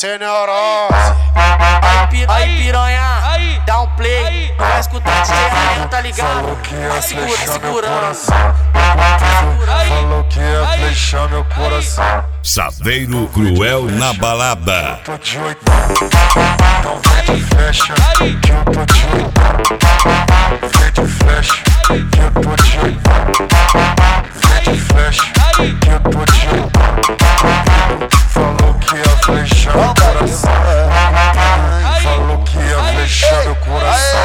Sem neurose. Aí piranha, dá um play. Vai escutar DJ Rainha, tá ligado? Vai segurando. Falou que ia flechar meu coração. Saveiro Cruel na balada. Tô de oitão, então vem de flecha, que eu tô de oitão. Vem de flecha, que eu tô de oitão. Vem de flecha, que eu tô de oitão. Falou que ia flechar meu coração. Falou que ia flechar meu coração.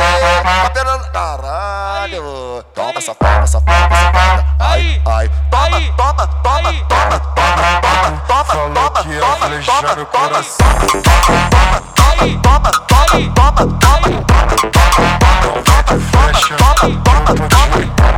Caralho, toma safada, safada, safada. Ai, ai, toma, toma, toma, toma, toma, toma, Falou que ia flechar meu coração. toma, toma, toma, toma, Flecha, que eu tô de oitão.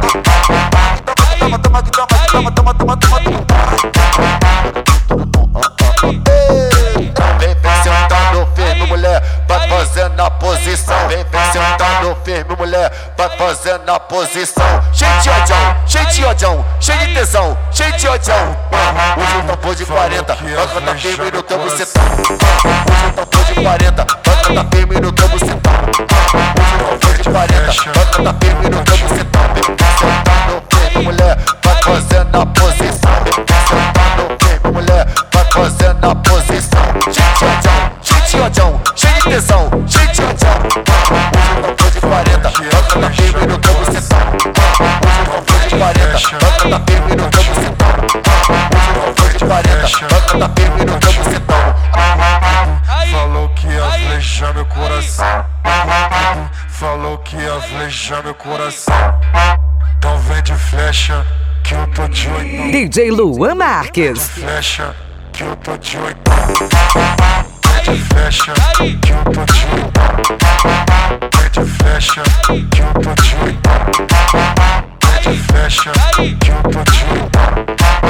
Vem sentando firme, mulher, vai fazendo a posição. Vem sentando firme, mulher, vai fazendo a posição. Cheio de odião, cheio de odião, cheio de tesão, cheio de odião. Hoje eu tô de 40, vai cantar firme no teu bucetão. Hoje eu tô de 40, vai cantar firme no teu bucetão. Hoje eu tô de 40, vai cantar firme no teu bucetão. Vem sentando firme, mulher, vai fazendo a posição. Vem sentando firme, mulher, vai fazendo a posição. Cheio de odião, cheio de tesão, cheio de odião. Hoje eu tô de 40, vai cantar firme no teu bucetão. Hoje eu tô de 40, vai cantar firme no teu bucetão. Hoje eu tô de 40, vai cantar firme no teu bucetão. Falou que ia flejar meu coração. Falou que ia flejar meu coração. Então vem de flecha, que eu tô de oitão. DJ Luan Marques. Flecha, que eu tô de oitão. Vem de flecha, que eu tô de oitão. Vem de flecha, que eu tô de oitão. Vem de flecha, que eu tô de oitão.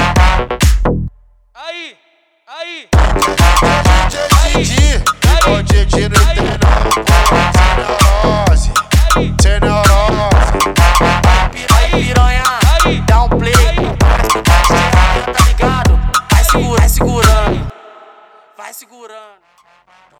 Aí. Didi, igual Didi no Sem neurose, sem neurose. Aí piranha, dá um play.